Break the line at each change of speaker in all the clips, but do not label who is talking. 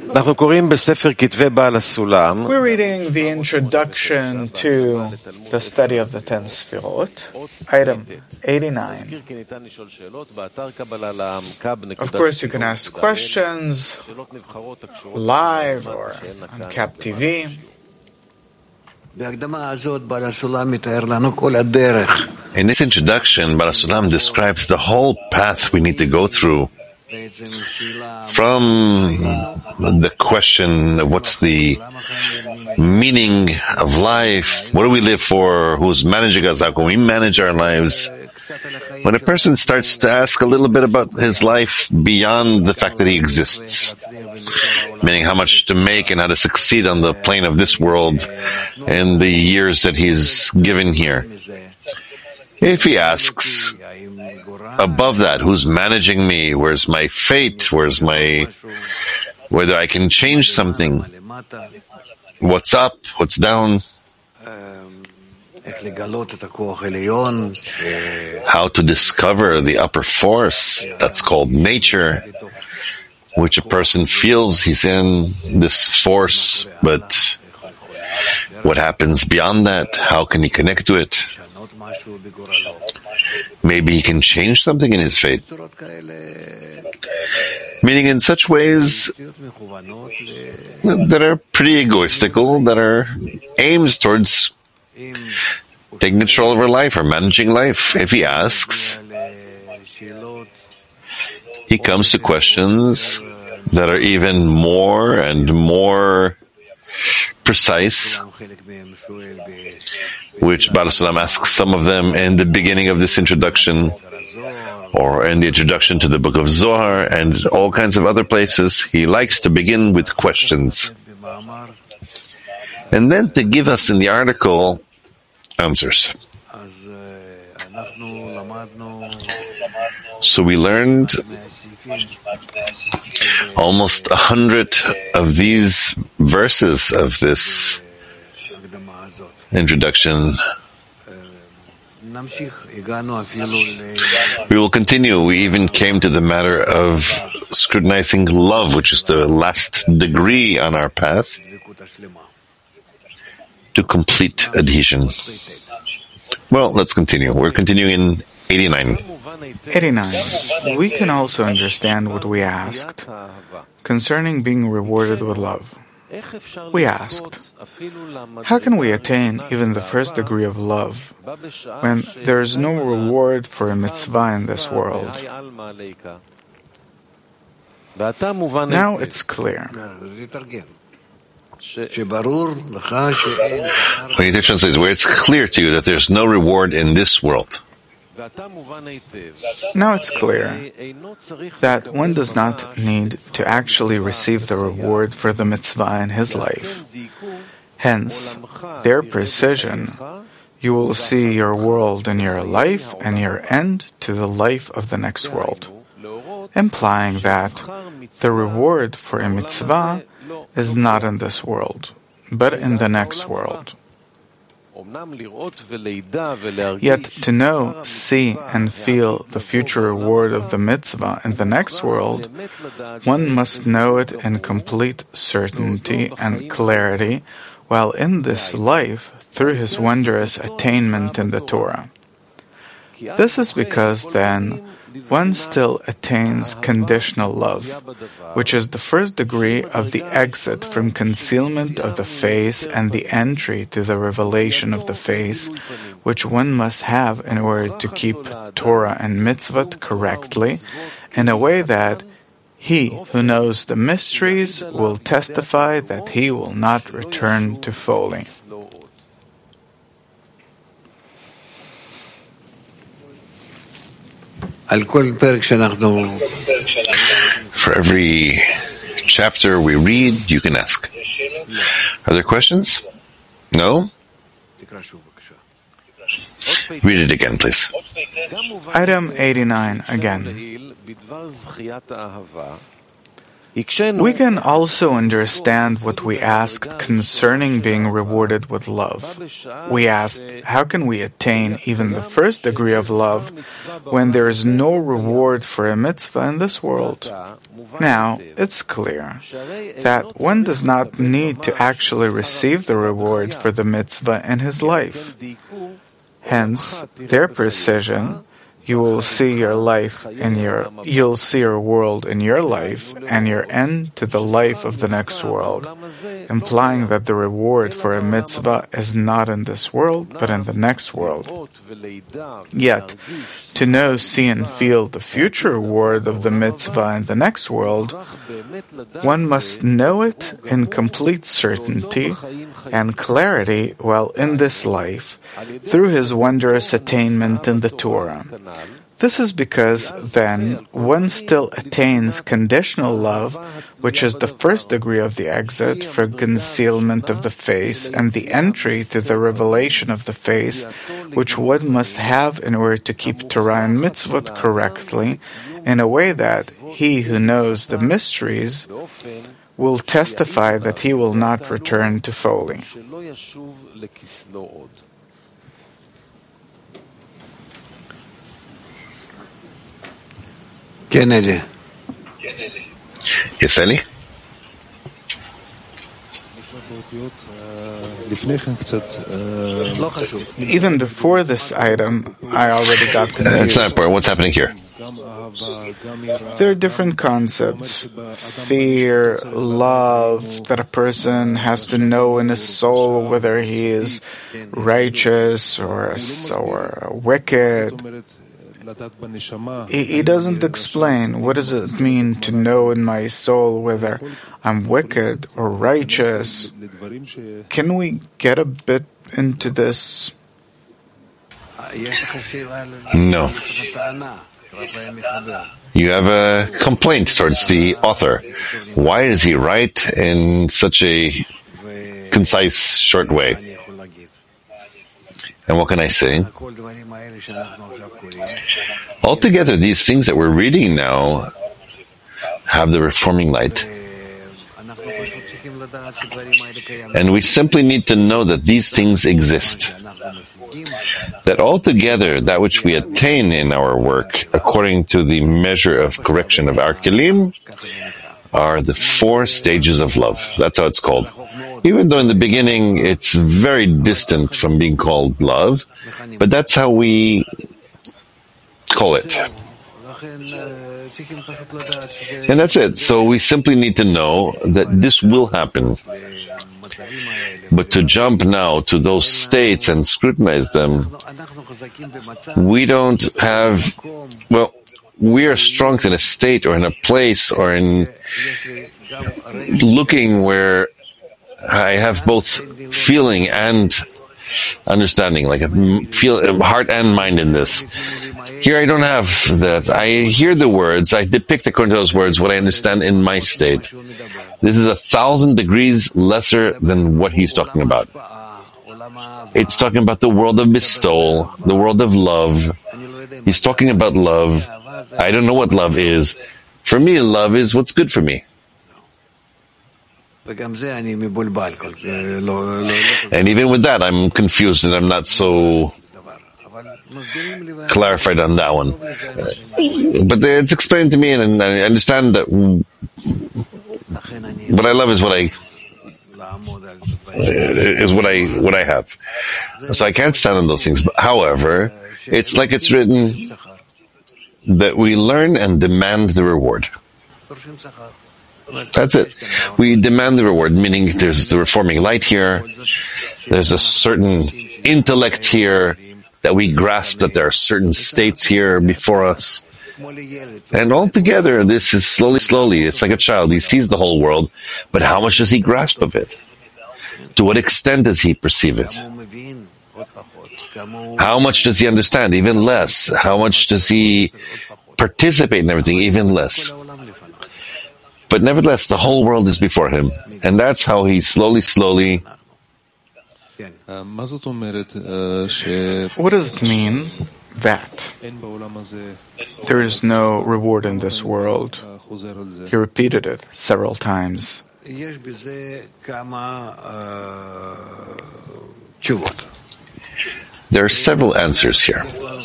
We're reading the introduction to the study of the 10 Sfirot, item 89. Of course, you can ask questions live or on CAP TV.
In this introduction, Baal HaSulam describes the whole path we need to go through. From the question of what's the meaning of life, what do we live for, who's managing us, how can we manage our lives? When a person starts to ask a little bit about his life beyond the fact that he exists, meaning how much to make and how to succeed on the plane of this world in the years that he's given here. If he asks above that, who's managing me? Where's my fate? Whether I can change something? What's up? What's down? How to discover the upper force, that's called nature, which a person feels he's in this force, but what happens beyond that? How can he connect to it? Maybe he can change something in his fate. Meaning in such ways that are pretty egoistical, that are aimed towards taking control of our life or managing life. If he asks, he comes to questions that are even more and more precise, which Baal HaSulam asks some of them in the beginning of this introduction, or in the introduction to the book of Zohar, and all kinds of other places. He likes to begin with questions, and then to give us in the article answers. So we learned almost 100 of these verses of this introduction. We will continue. We even came to the matter of scrutinizing love, which is the last degree on our path to complete adhesion. Well, let's continue. We're continuing in 89.
89. We can also understand what we asked concerning being rewarded with love. We asked, how can we attain even the first degree of love when there is no reward for a mitzvah in this world? Now it's clear.
Meditation says where it's clear to you that there's no reward in this world.
Now it's clear that one does not need to actually receive the reward for the mitzvah in his life. Hence, their precision, you will see your world in your life and your end to the life of the next world, implying that the reward for a mitzvah is not in this world, but in the next world. Yet to know, see, and feel the future reward of the mitzvah in the next world, one must know it in complete certainty and clarity, while in this life, through his wondrous attainment in the Torah. This is because then, one still attains conditional love, which is the first degree of the exit from concealment of the face and the entry to the revelation of the face, which one must have in order to keep Torah and mitzvot correctly, in a way that he who knows the mysteries will testify that he will not return to folly.
For every chapter we read, you can ask. Are there questions? No? Read it again, please.
Item 89 again. We can also understand what we asked concerning being rewarded with love. We asked, how can we attain even the first degree of love when there is no reward for a mitzvah in this world? Now, it's clear that one does not need to actually receive the reward for the mitzvah in his life. Hence, their precision, you'll see your world in your life and your end to the life of the next world, implying that the reward for a mitzvah is not in this world, but in the next world. Yet, to know, see, and feel the future reward of the mitzvah in the next world, one must know it in complete certainty and clarity while in this life, through his wondrous attainment in the Torah. This is because, then, one still attains conditional love, which is the first degree of the exit for concealment of the face, and the entry to the revelation of the face, which one must have in order to keep Torah and mitzvot correctly, in a way that he who knows the mysteries will testify that he will not return to folly.
Yes, Eli?
Even before this item, I already got confused.
It's not important. What's happening here?
There are different concepts. Fear, love, that a person has to know in his soul whether he is righteous or wicked. He doesn't explain what does it mean to know in my soul whether I'm wicked or righteous. Can we get a bit into this?
No. You have a complaint towards the author. Why does he write in such a concise, short way? And what can I say? Altogether, these things that we're reading now have the reforming light. And we simply need to know that these things exist. That altogether, that which we attain in our work, according to the measure of correction of our kelim, are the 4 stages of love. That's how it's called. Even though in the beginning it's very distant from being called love, but that's how we call it. And that's it. So we simply need to know that this will happen. But to jump now to those states and scrutinize them, we don't have, we are strong in a state or in a place or in looking where I have both feeling and understanding, like a heart and mind in this. Here I don't have that. I hear the words, I depict according to those words what I understand in my state. This is 1,000 degrees lesser than what he's talking about. It's talking about the world of bestowal, the world of love. He's talking about love. I don't know what love is. For me, love is what's good for me. And even with that, I'm confused and I'm not so clarified on that one. But it's explained to me, and I understand that what I love is what I have. So I can't stand on those things. But however, it's like it's written that we learn and demand the reward. That's it. We demand the reward, meaning there's the reforming light here. There's a certain intellect here that we grasp that there are certain states here before us. And altogether, this is slowly, it's like a child. He sees the whole world, but how much does he grasp of it? To what extent does he perceive it? How much does he understand? Even less. How much does he participate in everything? Even less. But nevertheless, the whole world is before him. And that's how he slowly...
What does it mean that there is no reward in this world? He repeated it several times.
There are several answers here.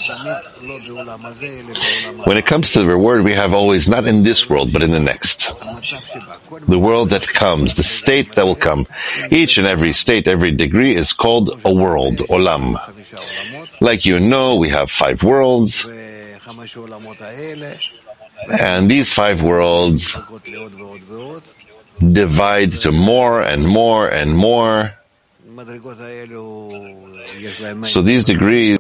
When it comes to the reward, we have always not in this world, but in the next. The world that comes, the state that will come. Each and every state, every degree is called a world, olam. Like you know, we have 5 worlds. And these 5 worlds divide to more and more and more. So these degrees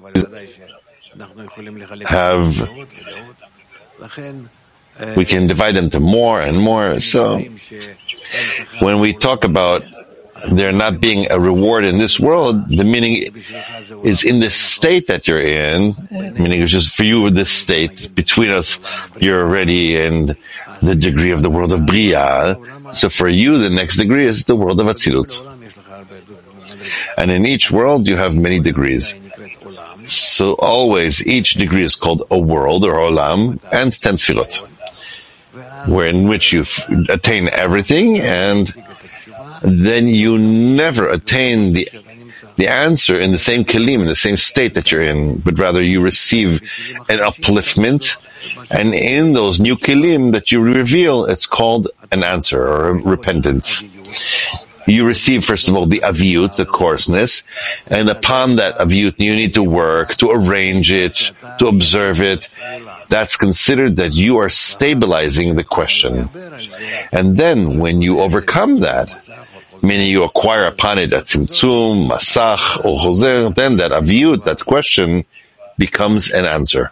we can divide them to more and more. So when we talk about there not being a reward in this world, the meaning is in the state that you're in, meaning it's just for you this state. Between us, you're already in the degree of the world of Bria. So for you, the next degree is the world of Atzilut. And in each world, you have many degrees. So always, each degree is called a world, or olam, and 10 sfirot, where in which you attain everything, and then you never attain the answer in the same kelim, in the same state that you're in, but rather you receive an upliftment, and in those new kelim that you reveal, it's called an answer, or a repentance. You receive, first of all, the aviyut, the coarseness, and upon that aviyut, you need to work, to arrange it, to observe it. That's considered that you are stabilizing the question. And then, when you overcome that, meaning you acquire upon it a tzimtzum, masach, or chozer, then that aviyut, that question, becomes an answer.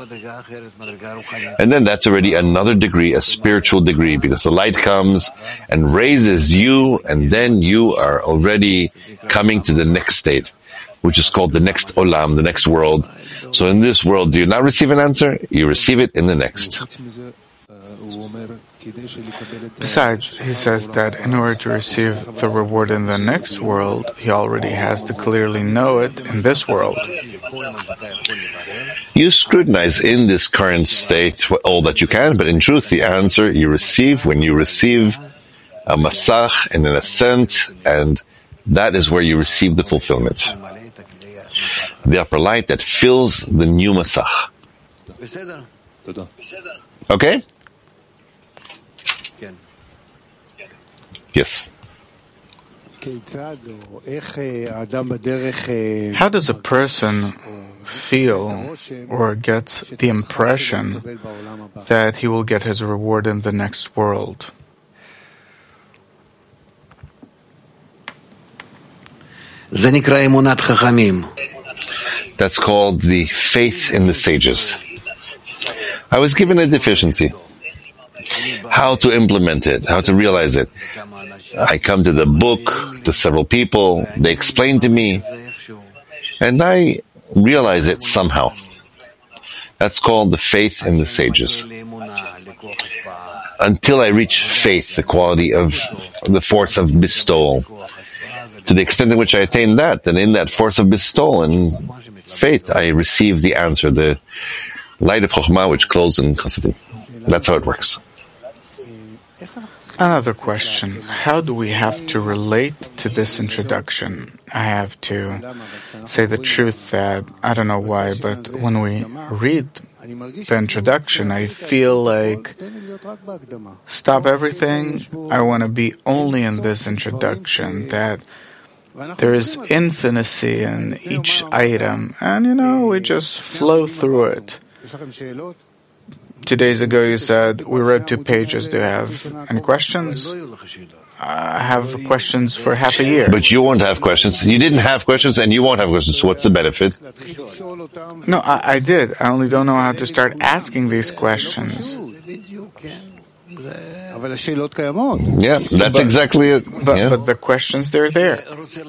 And then that's already another degree, a spiritual degree, because the light comes and raises you, and then you are already coming to the next state, which is called the next olam, the next world. So in this world, do you not receive an answer? You receive it in the next.
Besides, he says that in order to receive the reward in the next world, he already has to clearly know it in this world.
You scrutinize in this current state all that you can, but in truth, the answer you receive when you receive a masach and an ascent, and that is where you receive the fulfillment. The upper light that fills the new masach. Okay? Yes.
How does a person feel or get the impression that he will get his reward in the next world?
That's called the faith in the sages. I was given a deficiency. How to implement it, how to realize it. I come to the book, to several people, they explain to me, and I realize it somehow. That's called the faith in the sages. Until I reach faith, the quality of the force of bestowal. To the extent in which I attain that, then in that force of bestowal and faith, I receive the answer, the light of Chokhmah which clothes in Chassidim. That's how it works.
Another question. How do we have to relate to this introduction? I have to say the truth that, I don't know why, but when we read the introduction, I feel like, stop everything, I want to be only in this introduction, that there is infinity in each item, and we just flow through it. 2 days ago you said, we read 2 pages. Do you have any questions? I have questions for half a year.
But you won't have questions. You didn't have questions and you won't have questions. So what's the benefit?
No, I did. I only don't know how to start asking these questions.
Yeah, that's exactly it.
But the questions, they're there.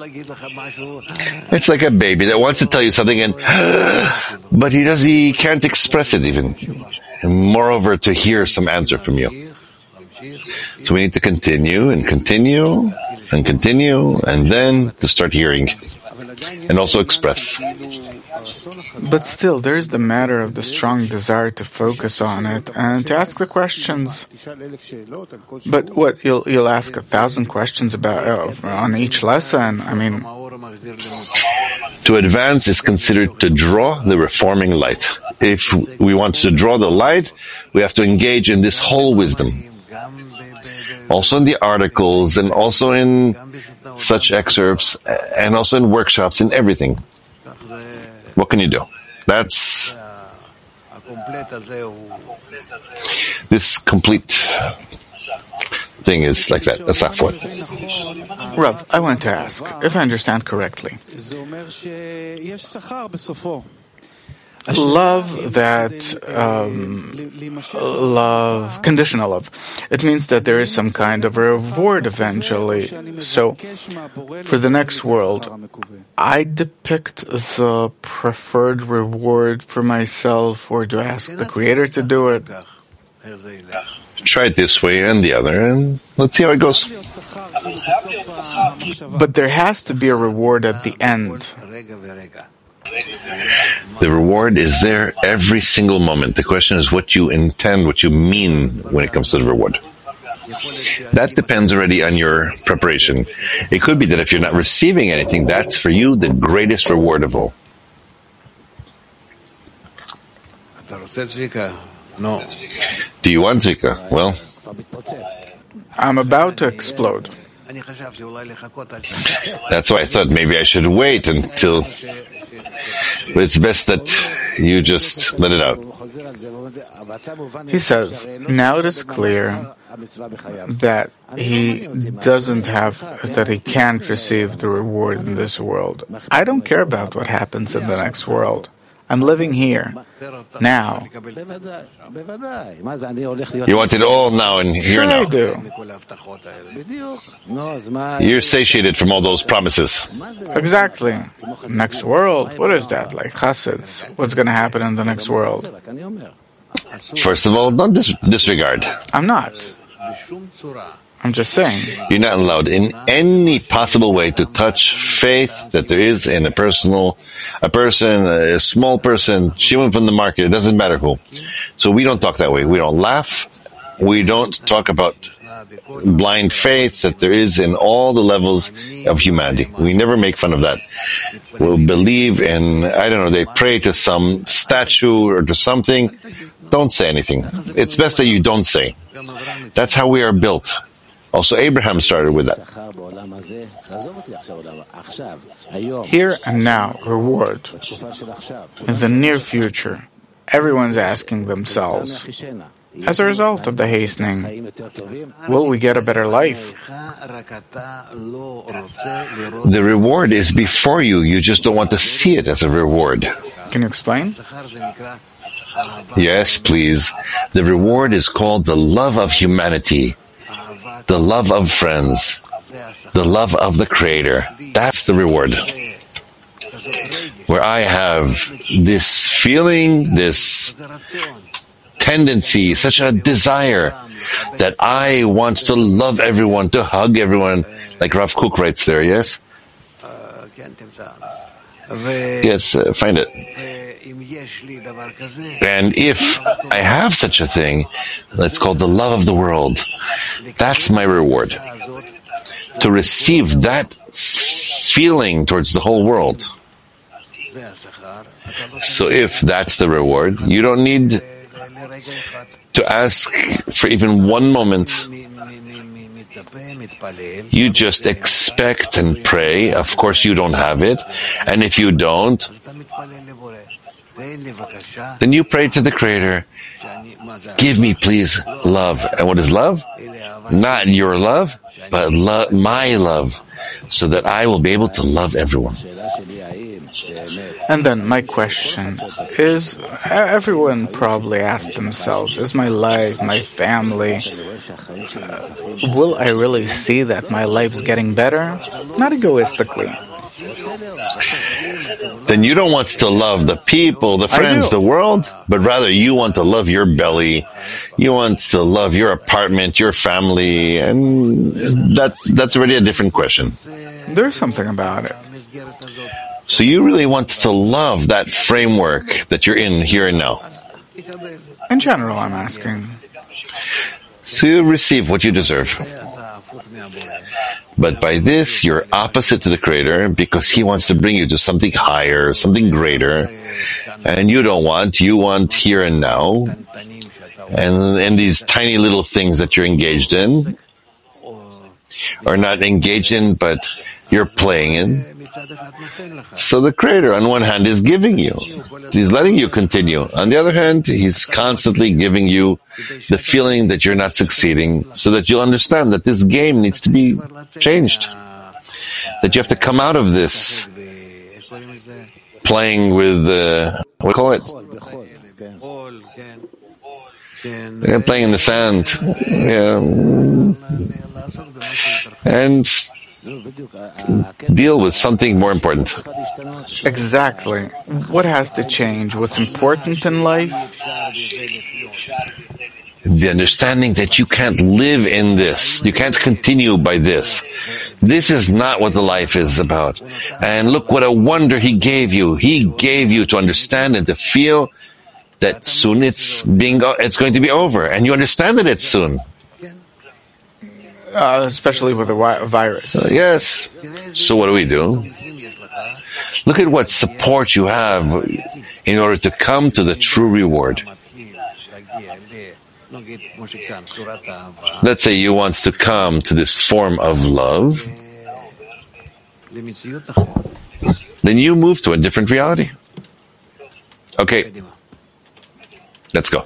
It's like a baby that wants to tell you something, but he can't express it even. And moreover, to hear some answer from you. So we need to continue, and then to start hearing. and also express.
But still, there is the matter of the strong desire to focus on it and to ask the questions. But what, you'll ask 1,000 questions about on each lesson? I mean,
to advance is considered to draw the reforming light. If we want to draw the light, we have to engage in this whole wisdom. Also in the articles, and also in such excerpts, and also in workshops, in everything. What can you do? This complete thing is like that. That's not what.
Rav, I want to ask, if I understand correctly. Love conditional love. It means that there is some kind of a reward eventually. So, for the next world, I depict the preferred reward for myself, or do I ask the Creator to do it?
Try it this way and the other, and let's see how it goes.
But there has to be a reward at the end.
The reward is there every single moment. The question is what you intend, what you mean when it comes to the reward. That depends already on your preparation. It could be that if you're not receiving anything, that's for you the greatest reward of all.
No.
Do you want Zika? Well,
I'm about to explode.
That's why I thought maybe I should wait until... But it's best that you just let it out.
He says, now it is clear that he can't receive the reward in this world. I don't care about what happens in the next world. I'm living here, now.
You want it all now and here now.
I do.
You're satiated from all those promises.
Exactly. Next world? What is that? Like Chassids? What's going to happen in the next world?
First of all, don't disregard.
I'm not. I'm just saying.
You're not allowed in any possible way to touch faith that there is in a small person, Shimon from the market, it doesn't matter who. So we don't talk that way. We don't laugh. We don't talk about blind faith that there is in all the levels of humanity. We never make fun of that. We'll believe in, they pray to some statue or to something. Don't say anything. It's best that you don't say. That's how we are built. Also, Abraham started with that.
Here and now, reward. In the near future, everyone's asking themselves, as a result of the hastening, will we get a better life?
The reward is before you. You just don't want to see it as a reward.
Can you explain?
Yes, please. The reward is called the love of humanity. The love of friends, the love of the Creator. That's the reward. Where I have this feeling, this tendency, such a desire that I want to love everyone, to hug everyone, like Rav Kook writes there, yes? Yes, find it. And if I have such a thing, that's called the love of the world. That's my reward. To receive that feeling towards the whole world. So if that's the reward, you don't need to ask for even one moment. You just expect and pray. Of course you don't have it. And if you don't, then you pray to the Creator, give me please love. And what is love? Not your love, but my love, so that I will be able to love everyone.
And then my question is, everyone probably asks themselves, is my life, my family, will I really see that my life's getting better? Not egoistically.
Then you don't want to love the people, the friends, the world, but rather you want to love your belly. You want to love your apartment, your family, and that's already a different question.
There's something about it.
So you really want to love that framework that you're in here and now.
In general, I'm asking.
So you receive what you deserve. But by this, you're opposite to the Creator because He wants to bring you to something higher, something greater. And you don't want. You want here and now. And these tiny little things that you're engaged in, or not engaged in, but you're playing in. So the Creator, on one hand, is giving you. He's letting you continue. On the other hand, He's constantly giving you the feeling that you're not succeeding, so that you'll understand that this game needs to be changed. That you have to come out of this playing with, what do you call it? Playing in the sand. Yeah. And deal with something more important.
Exactly. What has to change? What's important in life?
The understanding that you can't live in this. You can't continue by this. This is not what the life is about. And look what a wonder He gave you. He gave you to understand and to feel that soon it's going to be over. And you understand that it's soon.
Especially with a virus.
Yes. So what do? Look at what support you have in order to come to the true reward. Let's say you want to come to this form of love. Then you move to a different reality. Okay. Let's go.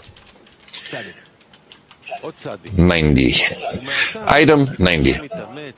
90. Item 90.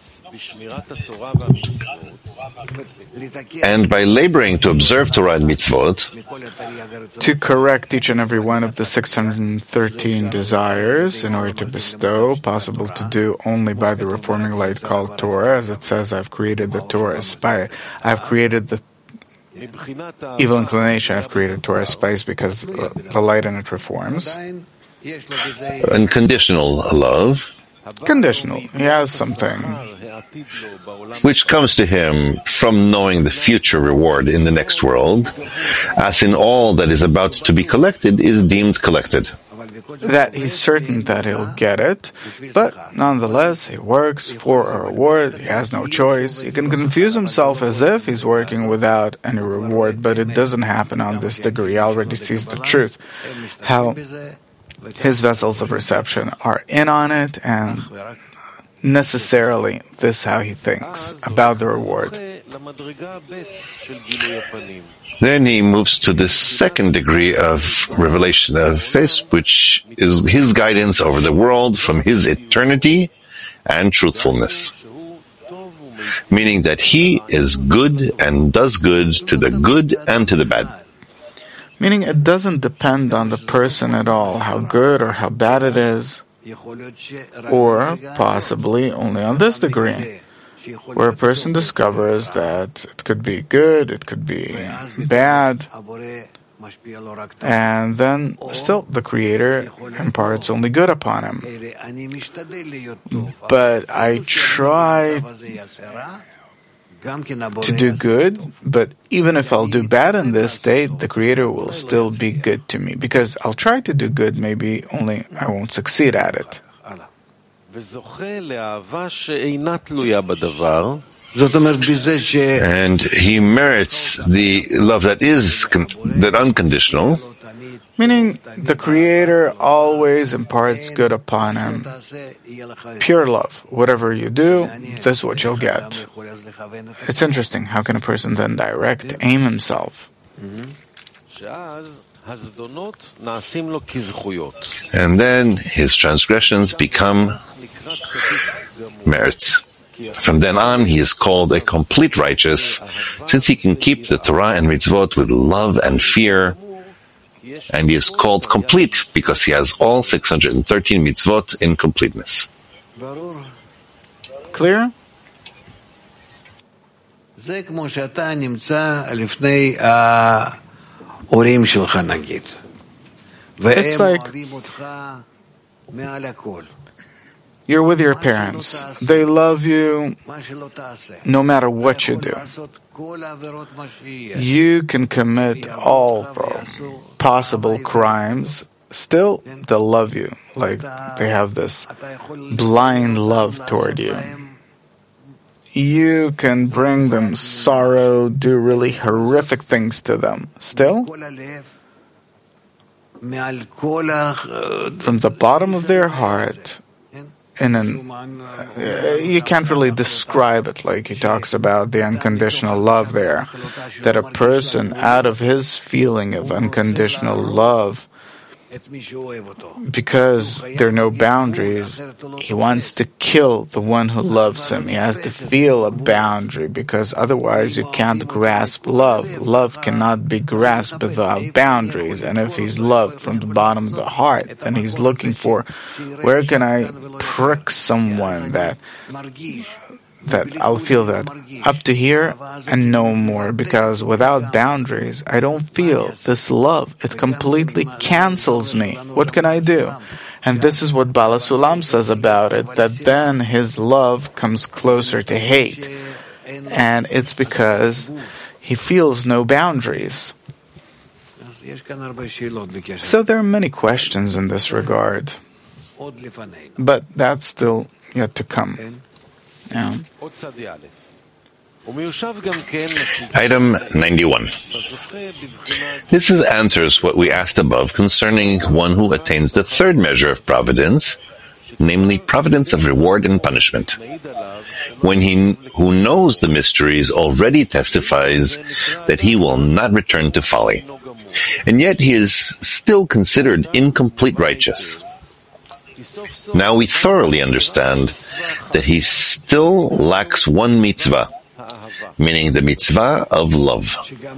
And by laboring to observe Torah and mitzvot,
to correct each and every one of the 613 desires in order to bestow, possible to do only by the reforming light called Torah, as it says, I've created the Torah spice. I've created the evil inclination, I've created Torah spice because the light in it reforms.
Unconditional love.
Conditional. He has something
which comes to him from knowing the future reward in the next world, as in all that is about to be collected is deemed collected.
That he's certain that he'll get it, but nonetheless he works for a reward. He has no choice. He can confuse himself as if he's working without any reward, but it doesn't happen on this degree. He already sees the truth. How his vessels of reception are in on it, and necessarily this is how he thinks about the reward.
Then he moves to the second degree of revelation of face, which is his guidance over the world from his eternity and truthfulness. Meaning that he is good and does good to the good and to the bad.
Meaning it doesn't depend on the person at all, how good or how bad it is, or possibly only on this degree, where a person discovers that it could be good, it could be bad, and then still the Creator imparts only good upon him. But I try to do good, but even if I'll do bad in this state, the Creator will still be good to me, because I'll try to do good, maybe only I won't succeed at it.
And he merits the love that is that unconditional.
Meaning the Creator always imparts good upon him. Pure love. Whatever you do, this is what you'll get. It's interesting. How can a person then direct, aim himself?
And then his transgressions become merits. From then on, he is called a complete righteous, since he can keep the Torah and mitzvot with love and fear. And he is called complete because he has all 613 mitzvot in completeness.
Clear? It's like You're with your parents. They love you no matter what you do. You can commit all the possible crimes. Still, they'll love you. Like they have this blind love toward you. You can bring them sorrow, do really horrific things to them. Still, from the bottom of their heart, you can't really describe it, like he talks about the unconditional love there, that a person out of his feeling of unconditional love, because there are no boundaries, he wants to kill the one who loves him. He has to feel a boundary, because otherwise you can't grasp love. Love cannot be grasped without boundaries. And if he's loved from the bottom of the heart, then he's looking for, where can I prick someone that I'll feel that up to here and no more, because without boundaries, I don't feel this love. It completely cancels me. What can I do? And this is what Baal HaSulam says about it, that then his love comes closer to hate. And it's because he feels no boundaries. So there are many questions in this regard, but that's still yet to come. Yeah.
Item 91. This answers what we asked above concerning one who attains the third measure of providence, namely providence of reward and punishment. When he who knows the mysteries already testifies that he will not return to folly, and yet he is still considered incomplete righteous. Now we thoroughly understand that he still lacks one mitzvah, meaning the mitzvah of love.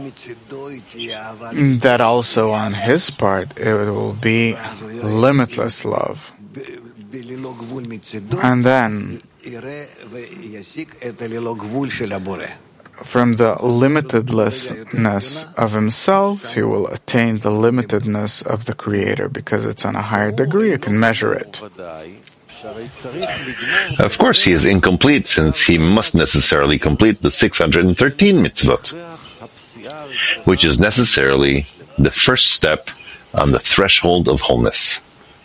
That also on his part, it will be limitless love. And then, from the limitedness of himself, he will attain the limitedness of the Creator, because it's on a higher degree, you can measure it.
Of course, he is incomplete, since he must necessarily complete the 613 mitzvot, which is necessarily the first step on the threshold of wholeness.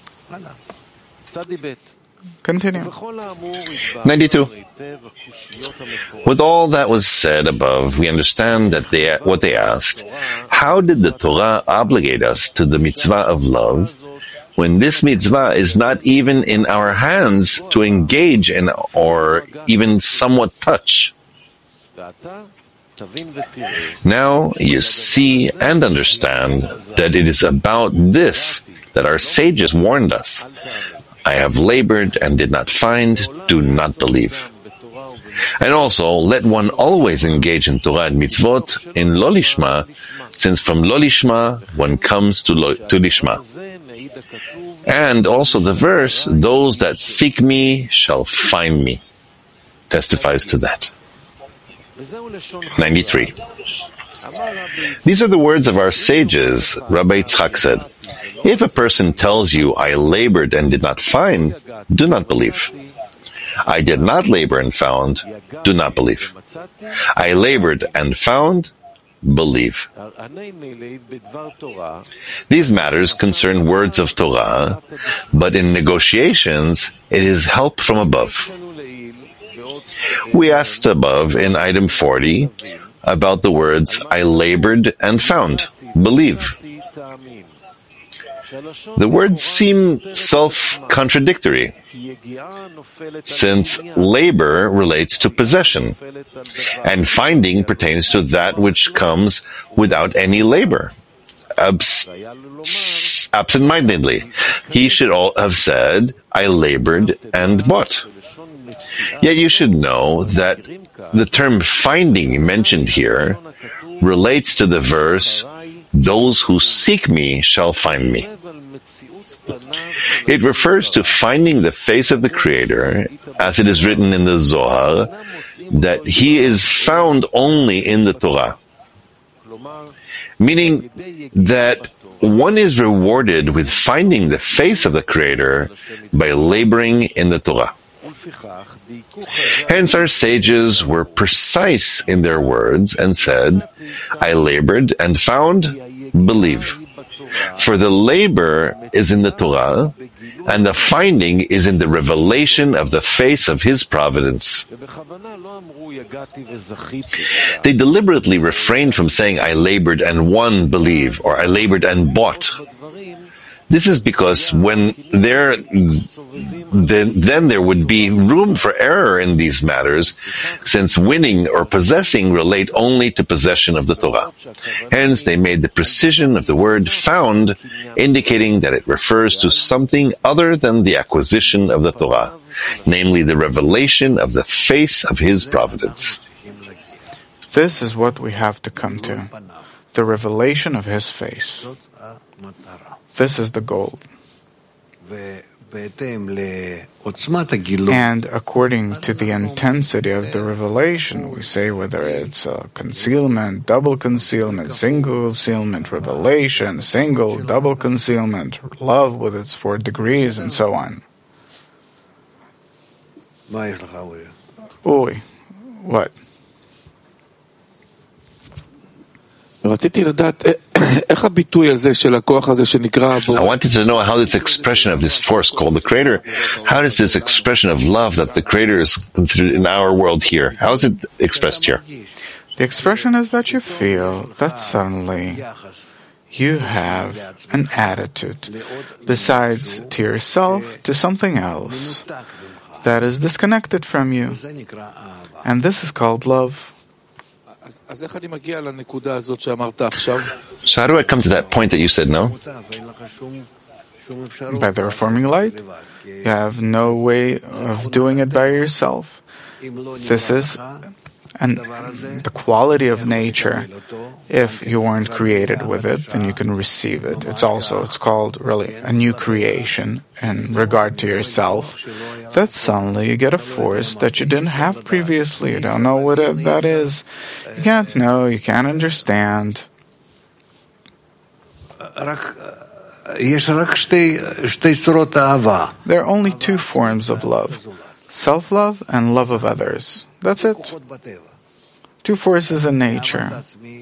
Continue.
92. With all that was said above, we understand that what they asked: how did the Torah obligate us to the mitzvah of love, when this mitzvah is not even in our hands to engage in or even somewhat touch? Now you see and understand that it is about this that our sages warned us. I have labored and did not find, do not believe. And also, let one always engage in Torah and mitzvot in Lo Lishma, since from Lo Lishma one comes to Lishma. And also the verse, those that seek me shall find me, testifies to that. 93. These are the words of our sages. Rabbi Yitzchak said, if a person tells you, I labored and did not find, do not believe. I did not labor and found, do not believe. I labored and found, believe. These matters concern words of Torah, but in negotiations, it is help from above. We asked above in item 40 about the words, I labored and found, believe. The words seem self-contradictory, since labor relates to possession, and finding pertains to that which comes without any labor. Absent-mindedly, he should all have said, I labored and bought. Yet you should know that the term finding mentioned here relates to the verse, those who seek me shall find me. It refers to finding the face of the Creator, as it is written in the Zohar, that He is found only in the Torah. Meaning that one is rewarded with finding the face of the Creator by laboring in the Torah. Hence our sages were precise in their words and said, I labored and found, believe. For the labor is in the Torah, and the finding is in the revelation of the face of His providence. They deliberately refrained from saying, I labored and won, believe, or I labored and bought. This is because then there would be room for error in these matters, since winning or possessing relate only to possession of the Torah. Hence, they made the precision of the word found, indicating that it refers to something other than the acquisition of the Torah, namely the revelation of the face of His providence.
This is what we have to come to, the revelation of His face. This is the goal. And according to the intensity of the revelation, we say whether it's concealment, double concealment, single concealment, revelation, single, double concealment, love with its 4 degrees, and so on. Uri, what?
I wanted to
know how this expression of this force called the Creator, how does this expression of love that the Creator is considered in our world here, how is it expressed here?
The expression is that you feel that suddenly you have an attitude, besides to yourself, to something else that is disconnected from you. And this is called love.
So how do I come to that point that you said no?
By the reforming light. You have no way of doing it by yourself. This is the quality of nature. If you weren't created with it, then you can receive it. It's called really a new creation in regard to yourself. That suddenly you get a force that you didn't have previously. You don't know what that is. You can't know, you can't understand. There are only 2 forms of love. Self-love and love of others. That's it. 2 forces in nature.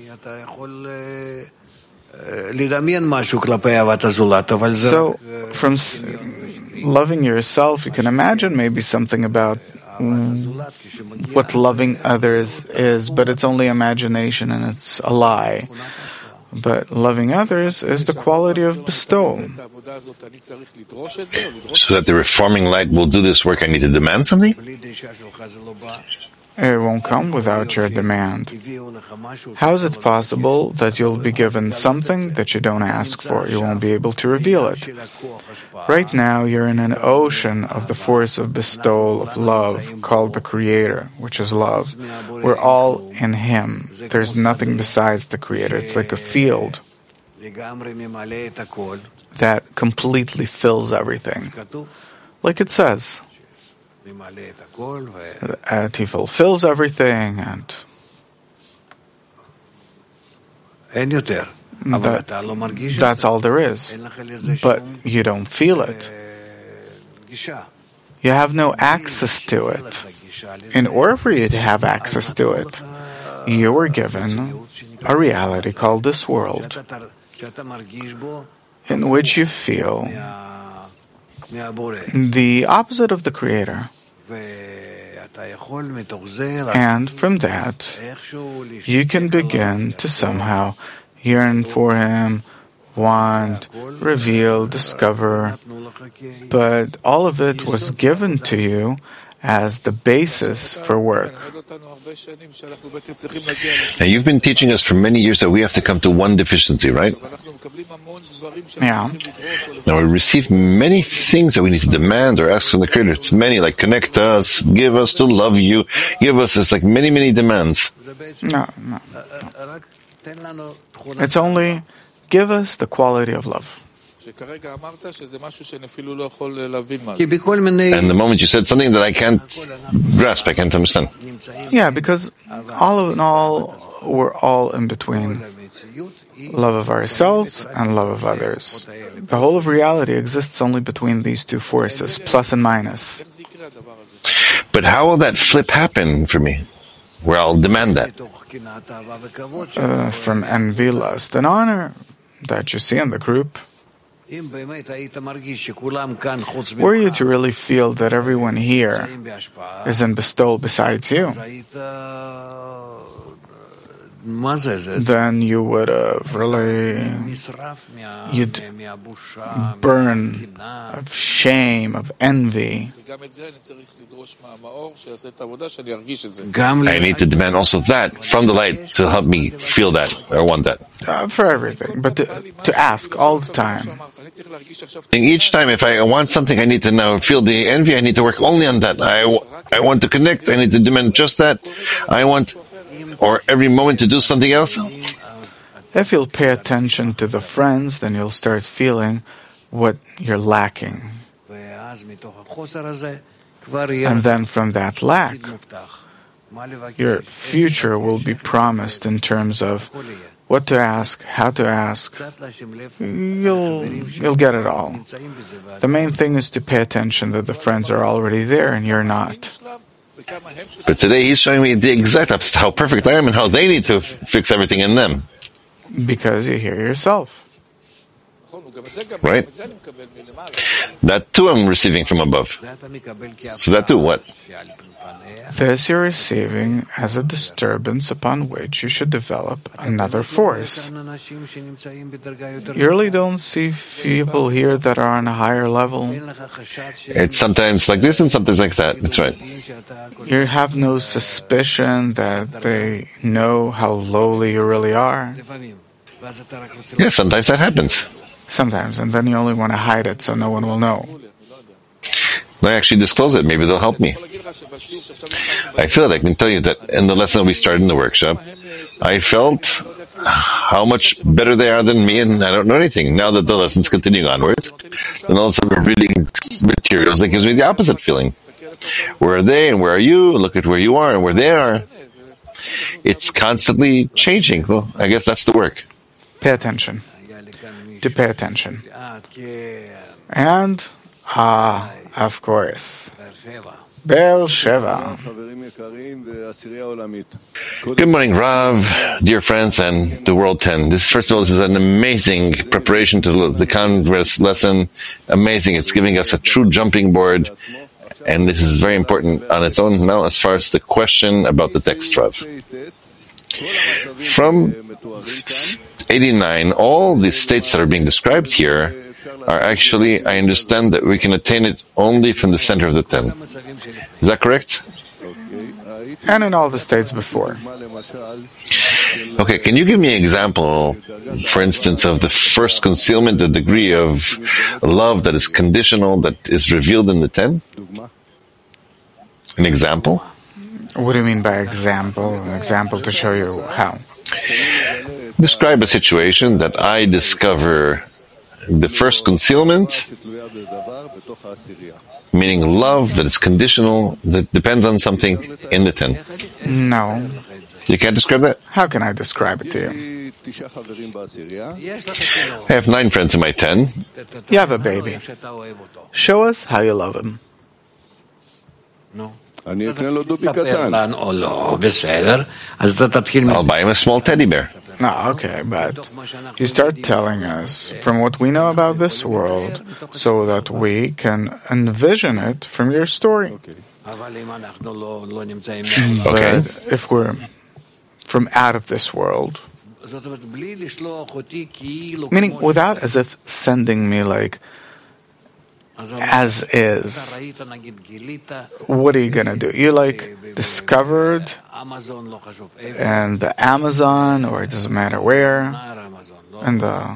So, from loving yourself, you can imagine maybe something about what loving others is, but it's only imagination and it's a lie. But loving others is the quality of bestow.
So that the reforming light will do this work, I need to demand something?
It won't come without your demand. How is it possible that you'll be given something that you don't ask for? You won't be able to reveal it. Right now, you're in an ocean of the force of bestowal of love, called the Creator, which is love. We're all in Him. There's nothing besides the Creator. It's like a field that completely fills everything. Like it says, He fulfills everything, and that's all there is. But you don't feel it. You have no access to it. In order for you to have access to it, you were given a reality called this world, in which you feel the opposite of the Creator. And from that, you can begin to somehow yearn for Him, want, reveal, discover. But all of it was given to you as the basis for work.
Now, you've been teaching us for many years that we have to come to one deficiency, right?
Yeah.
Now, we receive many things that we need to demand or ask from the Creator. It's many, like connect us, give us to love you, give us. It's like many, many demands.
No. It's only give us the quality of love.
And the moment you said something that I can't grasp, I can't understand.
Yeah, because all in all, we're all in between. love of ourselves and love of others. The whole of reality exists only between these two forces, plus and minus.
But how will that flip happen for me, where I'll demand that?
From envy, lust, and honor that you see in the group. Were you to really feel that everyone here is in bestowal besides you, then you would have you'd burn of shame, of envy.
I need to demand also that from the light to help me feel that or want that.
For everything, but to ask all the time.
And each time, if I want something, I need to now feel the envy. I need to work only on that. I want to connect. I need to demand just that. I want, or every moment, to do something else.
If you'll pay attention to the friends, then you'll start feeling what you're lacking. And then from that lack, your future will be promised in terms of what to ask, how to ask. You'll get it all. The main thing is to pay attention that the friends are already there and you're not.
But today he's showing me the exact opposite, how perfect I am and how they need to fix everything in them.
Because you hear yourself.
Right? That too I'm receiving from above. So that too, what?
This you're receiving as a disturbance upon which you should develop another force. You really don't see people here that are on a higher level.
It's sometimes like this and sometimes like that. That's right.
You have no suspicion that they know how lowly you really are.
Yeah, sometimes that happens.
Sometimes, and then you only want to hide it so no one will know.
I actually disclose it. Maybe they'll help me. I feel it. I can tell you that in the lesson we started in the workshop, I felt how much better they are than me, and I don't know anything. Now that the lesson's continuing onwards, then all of a sudden we're reading materials that gives me the opposite feeling. Where are they and where are you? Look at where you are and where they are. It's constantly changing. Well, I guess that's the work.
Pay attention. To pay attention. And, of course, Be'er Sheva.
Good morning, Rav, dear friends, and the World 10. First of all, this is an amazing preparation to the Congress lesson. Amazing. It's giving us a true jumping board. And this is very important on its own. Now, as far as the question about the text, Rav. From 89, all the states that are being described here are actually, I understand that we can attain it only from the center of the 10. Is that correct?
And in all the states before.
Okay, can you give me an example, for instance, of the first concealment, the degree of love that is conditional, that is revealed in the 10? An example?
What do you mean by example? An example to show you how.
Describe a situation that I discover the first concealment, meaning love that is conditional, that depends on something in the 10.
No.
You can't describe that?
How can I describe it to you?
I have 9 friends in my 10.
You have a baby. Show us how you love him.
I'll buy him a small teddy bear.
No, okay, but you start telling us from what we know about this world so that we can envision it from your story.
Okay.
But if we're from out of this world, meaning without as if sending me like as is, what are you going to do? You like discovered and the Amazon, or it doesn't matter where, in the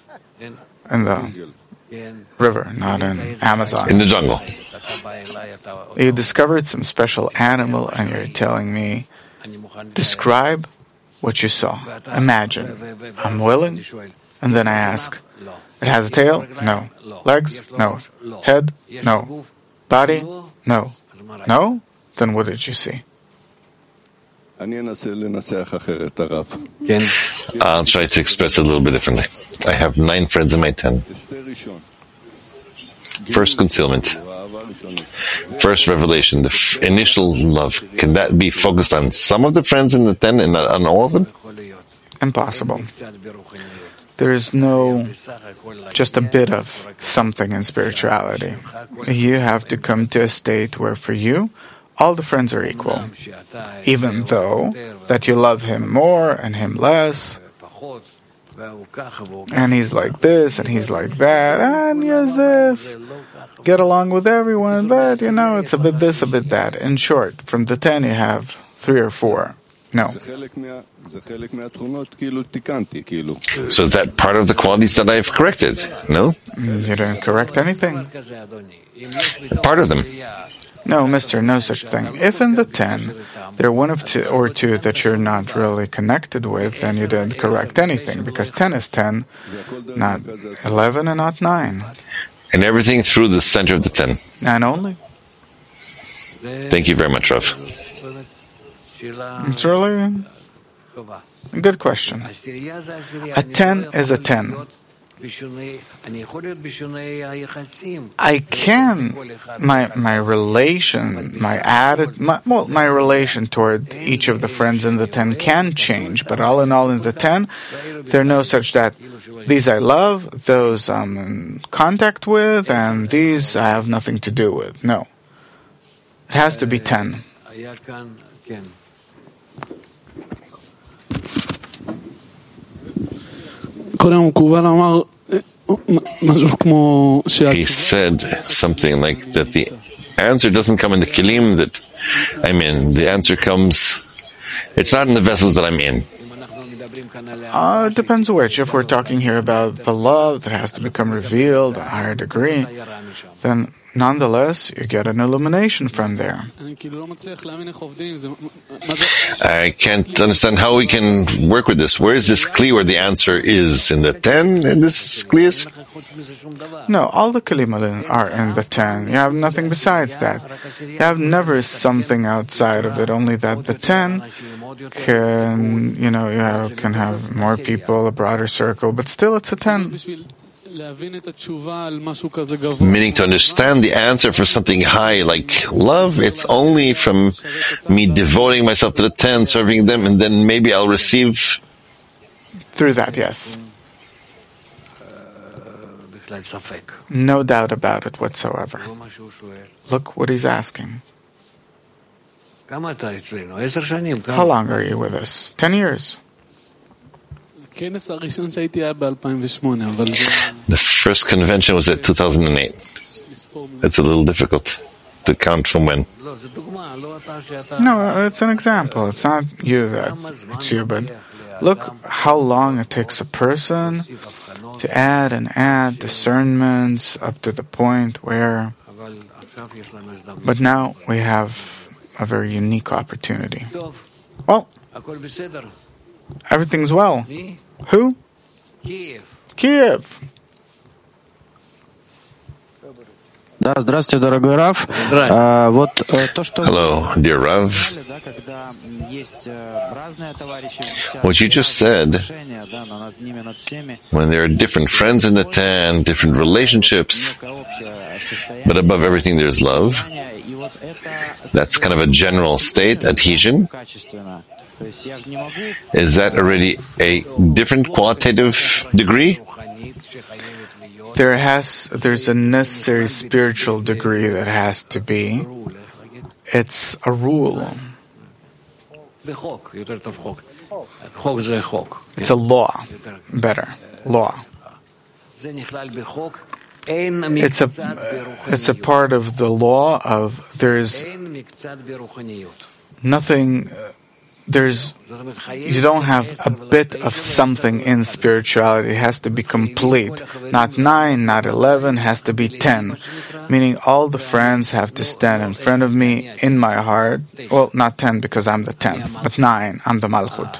river, not in Amazon.
In the jungle.
You discovered some special animal and you're telling me, describe what you saw. Imagine. I'm willing. And then I ask, it has a tail? No. Legs? No. Head? No. Body? No. No? Then what did you see?
I'll try to express it a little bit differently. I have 9 friends in my 10. First concealment. First revelation, the initial love. Can that be focused on some of the friends in the 10 and not on all of them?
Impossible. There is no just a bit of something in spirituality. You have to come to a state where for you, all the friends are equal. Even though that you love him more and him less, and he's like this and he's like that, and Yosef get along with everyone, but it's a bit this, a bit that. In short, from the 10 you have 3 or 4. No.
So is that part of the qualities that I've corrected? No?
You didn't correct anything.
Part of them.
No, mister, no such thing. If in the 10 there are 1 of 2 or 2 that you're not really connected with, then you didn't correct anything, because 10 is 10, not 11 and not 9.
And everything through the center of the 10.
And only.
Thank you very much, Rav.
It's really a good question. A 10 is a 10. I can, my relation, my relation toward each of the friends in the 10 can change, but all in all in the 10, there are no such that these I love, those I'm in contact with, and these I have nothing to do with. No. It has to be 10.
He said something like that the answer doesn't come in the kelim that I'm in. The answer comes, it's not in the vessels that I'm in.
It depends which. If we're talking here about the love that has to become revealed at a higher degree, then nonetheless, you get an illumination from there.
I can't understand how we can work with this. Where is this kli where the answer is? In the 10 in this kli is?
No, all the kelim are in the 10. You have nothing besides that. You have never something outside of it, only that the 10 can, you can have more people, a broader circle, but still it's a 10.
Meaning to understand the answer for something high like love, it's only from me devoting myself to the 10, serving them, and then maybe I'll receive.
Through that, yes. No doubt about it whatsoever. Look what he's asking. How long are you with us? 10 years.
The first convention was at 2008. It's a little difficult to count from when.
No, it's an example. It's not you it's you, but look how long it takes a person to add and add discernments up to the point where. But now we have a very unique opportunity. Well, everything's well. Who? Kiev.
Hello, dear Rav. What you just said, when there are different friends in the 10, different relationships, but above everything there's love, that's kind of a general state, adhesion. Is that already a different qualitative degree?
There's a necessary spiritual degree that has to be. It's a rule. It's a law. Better. Law. It's a part of the law of there's nothing. You don't have a bit of something in spirituality. It has to be complete. Not 9, not 11, has to be 10. Meaning all the friends have to stand in front of me in my heart. Well, not 10 because I'm the 10th, but 9, I'm the Malchut.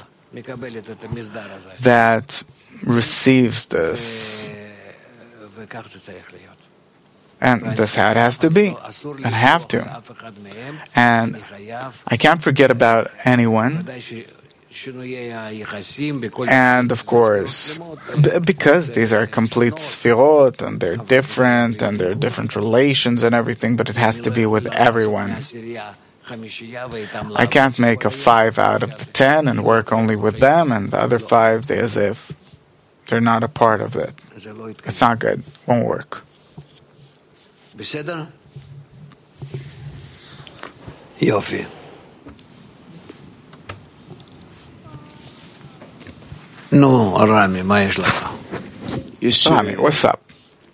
That receives this. And this how it has to be. And I have to. And I can't forget about anyone. And of course, because these are complete sfirot, and they're different, and there are different relations and everything, but it has to be with everyone. I can't make a 5 out of the 10 and work only with them, and the other 5, as if they're not a part of it. It's not good. Won't work.
Yofi. No, Rami,
what's up?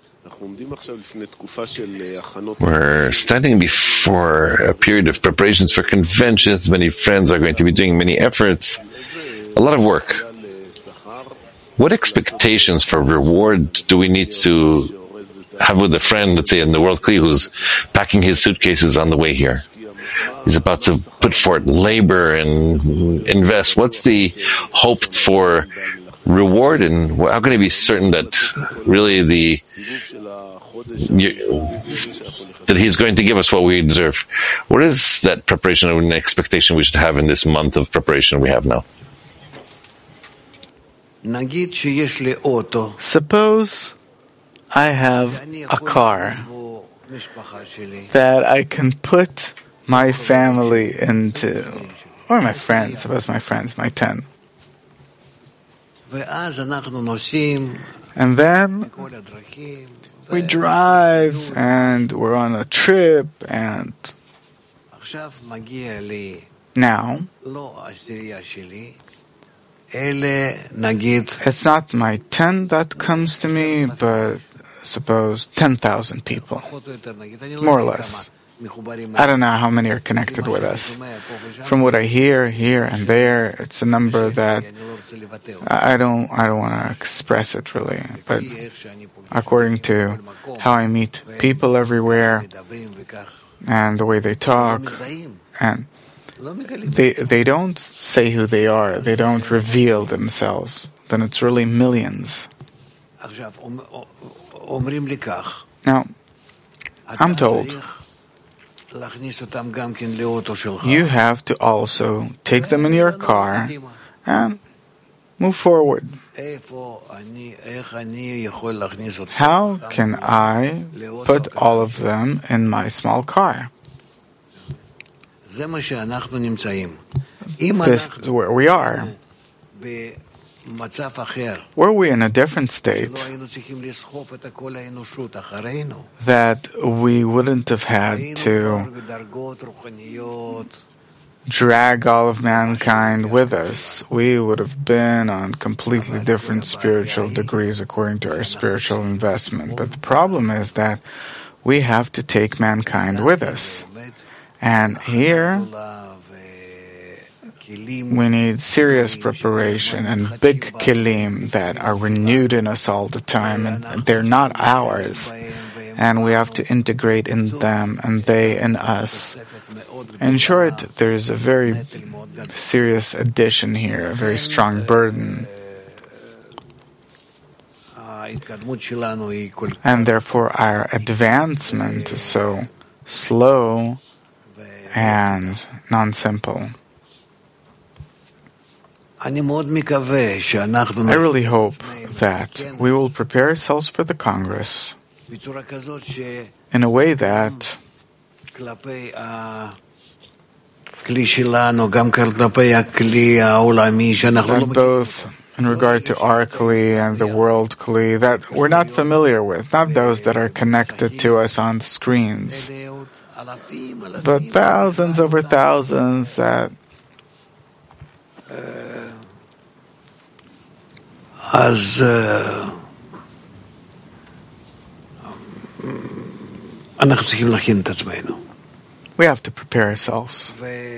We're standing before a period of preparations for conventions. Many friends are going to be doing many efforts. A lot of work. What expectations for reward do we need to have with a friend, let's say in the World Kli, who's packing his suitcases on the way here? He's about to put forth labor and invest. What's the hoped for reward, and how can I be certain that really that he's going to give us what we deserve? What is that preparation and expectation we should have in this month of preparation we have now?
Suppose I have a car that I can put my family into, or my friends, suppose my friends, my 10. And then we drive and we're on a trip, and now it's not my 10 that comes to me, but suppose 10,000 people, more or less. I don't know how many are connected with us. From what I hear here and there, it's a number that I don't want to express it really, but according to how I meet people everywhere and the way they talk, and they don't say who they are, they don't reveal themselves, then it's really millions. Now, I'm told you have to also take them in your car and move forward. How can I put all of them in my small car? This is where we are. Were we in a different state, that we wouldn't have had to drag all of mankind with us, we would have been on completely different spiritual degrees according to our spiritual investment. But the problem is that we have to take mankind with us. And here, we need serious preparation and big kelim that are renewed in us all the time, and they're not ours, and we have to integrate in them and they in us. In short, there's a very serious addition here, a very strong burden, and therefore our advancement is so slow and non-simple. I really hope that we will prepare ourselves for the Congress in a way that both in regard to our Kli and the world Kli that we're not familiar with, not those that are connected to us on the screens, but thousands over thousands that we have to prepare ourselves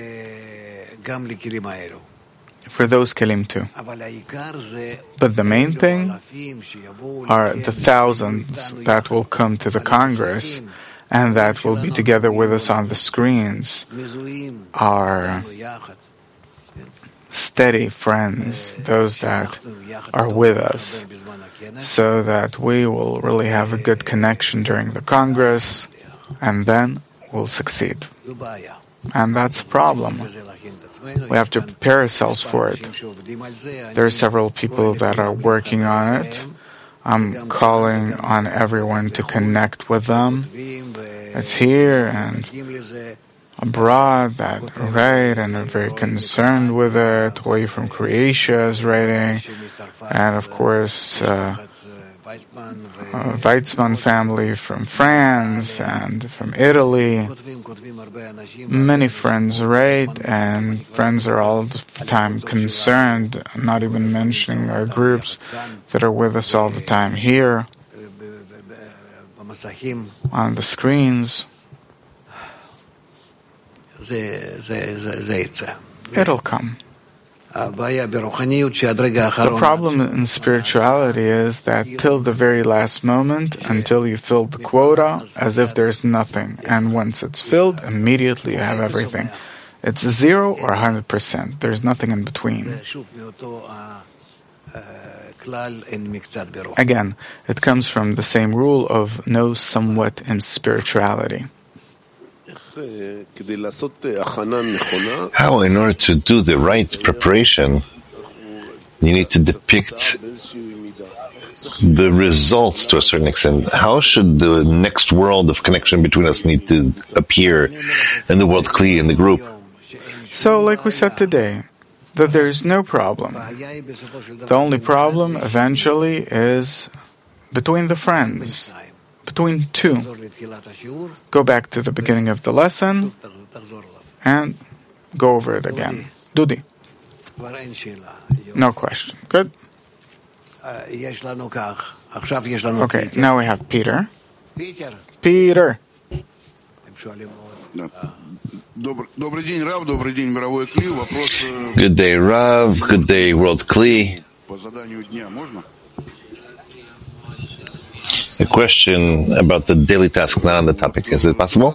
for those kelim too. But the main thing are the thousands that will come to the Congress and that will be together with us on the screens, are steady friends, those that are with us, so that we will really have a good connection during the Congress, and then we'll succeed. And that's a problem. We have to prepare ourselves for it. There are several people that are working on it. I'm calling on everyone to connect with them. It's here and abroad that write and are very concerned with it. Way from Croatia is writing, and of course Weizmann family from France and from Italy. Many friends write, and friends are all the time concerned, not even mentioning our groups that are with us all the time here on the screens. It'll come. The problem in spirituality is that till the very last moment, until you fill the quota, as if there's nothing. And once it's filled, immediately you have everything. It's 0 or 100%. There's nothing in between. Again, it comes from the same rule of know somewhat in spirituality.
How, in order to do the right preparation, you need to depict the results to a certain extent. How should the next world of connection between us need to appear in the world Kli, in the group?
So, like we said today, that there is no problem. The only problem eventually is between the friends. Between two. Go back to the beginning of the lesson and go over it again. Dudi. No question. Good. Okay, now we have Peter. Peter.
Good day, Rav. Good day, World Kli. A question about the daily task, not on the topic. Is it possible?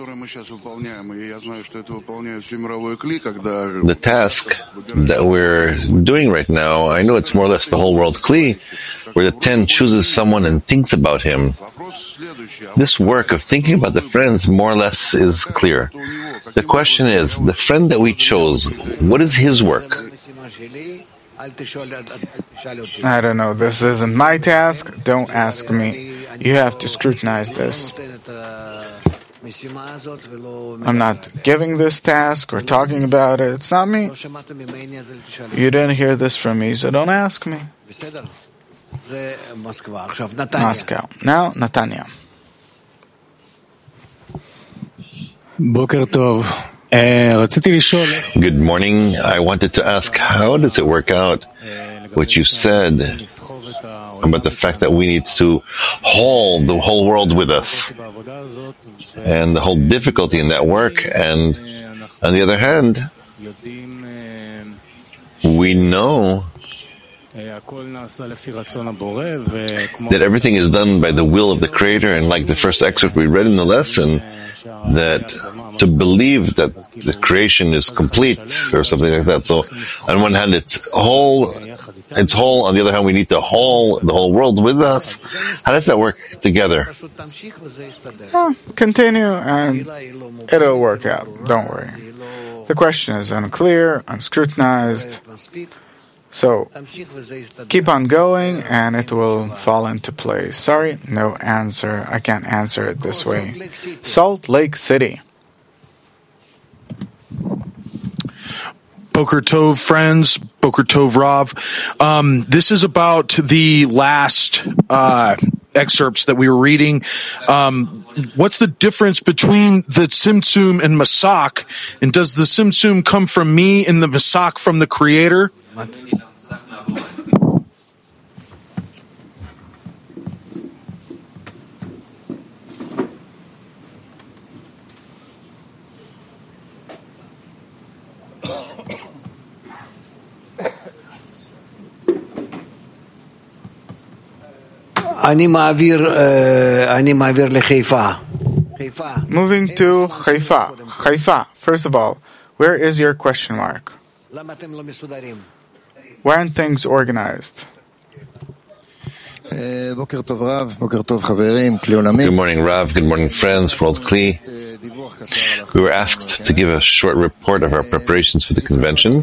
The task that we're doing right now, I know it's more or less the whole world Kli, where the 10 chooses someone and thinks about him. This work of thinking about the friends more or less is clear. The question is, the friend that we chose, what is his work?
I don't know. This isn't my task. Don't ask me. You have to scrutinize this. I'm not giving this task or talking about it. It's not me. You didn't hear this from me, so don't ask me. Moscow. Now, Natanya.
Boker Tov.
Good morning. I wanted to ask, how does it work out what you said about the fact that we need to hold the whole world with us and the whole difficulty in that work, and on the other hand, we know that everything is done by the will of the Creator, and like the first excerpt we read in the lesson, that to believe that the creation is complete or something like that. So on one hand it's whole, on the other hand we need the whole world with us. How does that work together?
Continue and it'll work out. Don't worry. The question is unclear, unscrutinized. So, keep on going and it will fall into place. Sorry, no answer. I can't answer it this way. Salt Lake City.
Boker Tov, friends. Boker Tov, Rav. This is about the last excerpts that we were reading. What's the difference between the Tzimtzum and Masak? And does the Tzimtzum come from me and the Masak from the Creator?
Moving
to Haifa. Haifa. First of all, where is your question mark? Why aren't things organized?
Good morning, Rav. Good morning, friends. World Kli. We were asked to give a short report of our preparations for the convention.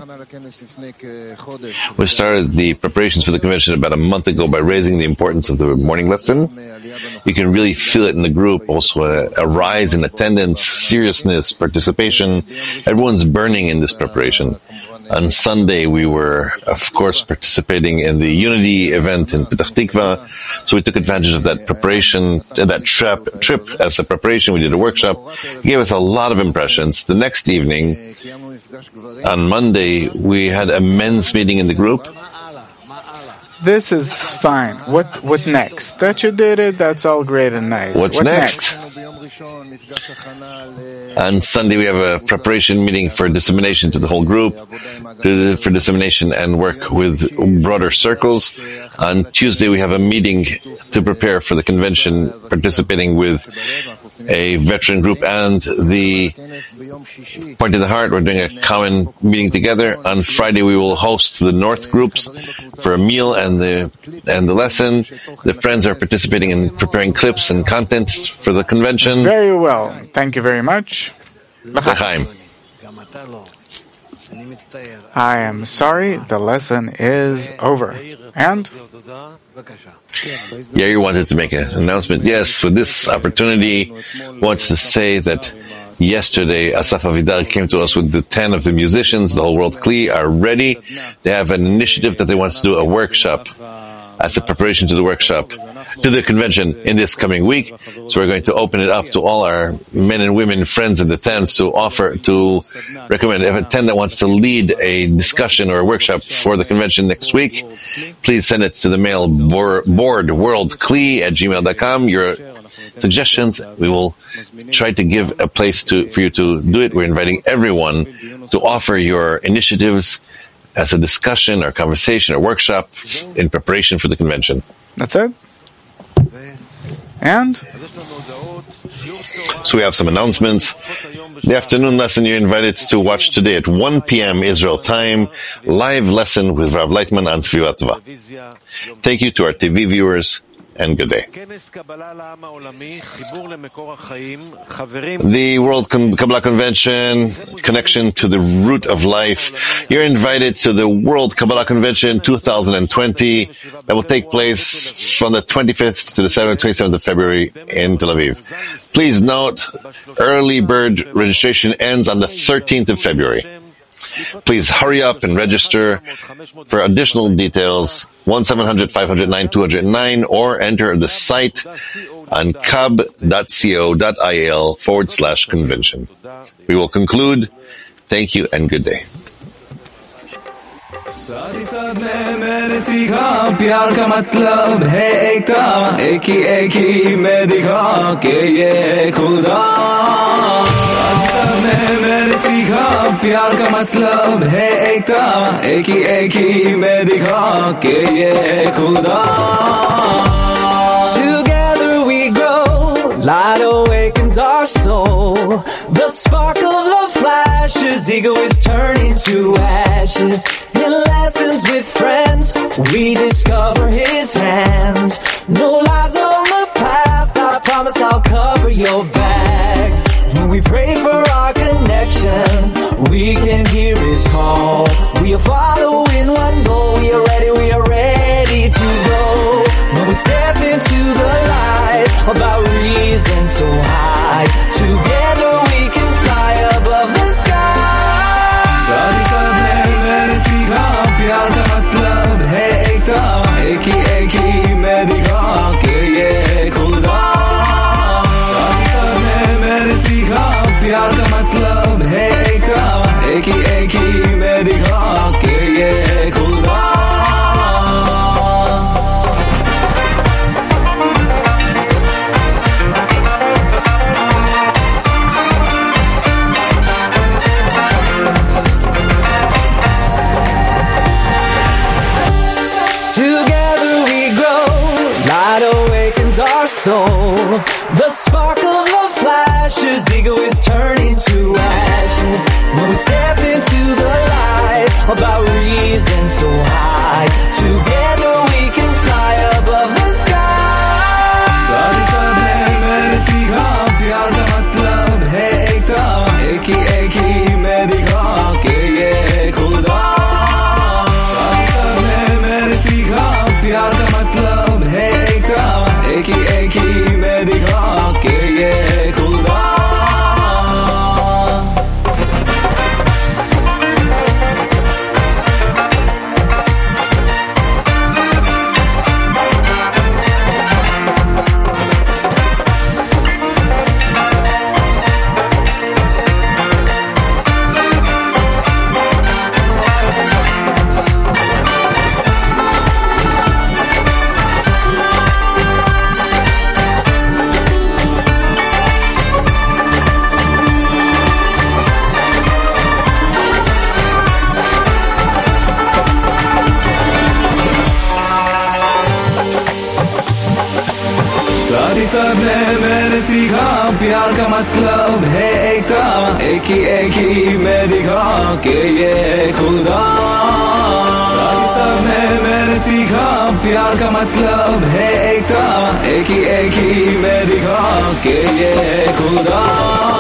We started the preparations for the convention about a month ago by raising the importance of the morning lesson. You can really feel it in the group. Also a rise in attendance, seriousness, participation. Everyone's burning in this preparation. On Sunday, we were, of course, participating in the Unity event in Petach Tikva. So we took advantage of that preparation, that trip as a preparation. We did a workshop. It gave us a lot of impressions. The next evening, on Monday, we had a men's meeting in the group.
This is fine. What next? That you did it, that's all great and nice.
What's next? On Sunday, we have a preparation meeting for dissemination to the whole group, for dissemination and work with broader circles. On Tuesday, we have a meeting to prepare for the convention, participating with a veteran group and the Point of the Heart. We're doing a common meeting together. On Friday, we will host the North groups for a meal and the lesson. The friends are participating in preparing clips and content for the convention.
Very well. Thank you very much.
L'chaim.
I am sorry, the lesson is over. And?
Yair wanted to make an announcement. Yes, for this opportunity, wants to say that yesterday Asaf Avidar came to us with the 10 of the musicians. The whole World Kli are ready. They have an initiative that they want to do a workshop as a preparation to the workshop, to the convention in this coming week. So we're going to open it up to all our men and women friends in the tents to recommend. If a tent that wants to lead a discussion or a workshop for the convention next week, please send it to the mail board worldkli@gmail.com. Your suggestions, we will try to give a place for you to do it. We're inviting everyone to offer your initiatives as a discussion or conversation or workshop in preparation for the convention.
That's it. And?
So we have some announcements. The afternoon lesson you're invited to watch today at 1 p.m. Israel time, live lesson with Rav Leitman on Tzviut Tva. Thank you to our TV viewers, and good day. The World Kabbalah Convention, connection to the root of life. You're invited to the World Kabbalah Convention 2020 that will take place from the 25th to the 27th of February in Tel Aviv. Please note, early bird registration ends on the 13th of February. Please hurry up and register. For additional details, 1-700-509-209 or enter the site on kab.co.il/convention. We will conclude. Thank you and good day.
प्यार का मतलब है एकता एक ही में दिखा के ये खुदा Together we grow, light awakens our soul. The spark of love flashes, ego is turning to ashes. In lessons with friends, we discover his hand. No lies on the path, I promise I'll cover your back. When we pray for our connection, we can hear his call. We are following one goal. We are ready to go. When we step into the light, about reason so high, together we can fly above the sky. साथ साथ मैंने सीखा प्यार का मतलब है एकता एक ही मैं दिखा के ये खुदा साथ साथ मैंने सीखा प्यार का मतलब है एकता एक ही मैं दिखा के ये खुदा Together we grow, light awakens our soul. The spark of love flashes, ego is turning to ashes. When we step into the light, साथ में मैंने सीखा प्यार का मतलब है एकता, एक ही मैं दिखा के ये खुदा। साथ में मैंने सीखा प्यार का मतलब है एकता, एक ही मैं दिखा के ये खुदा।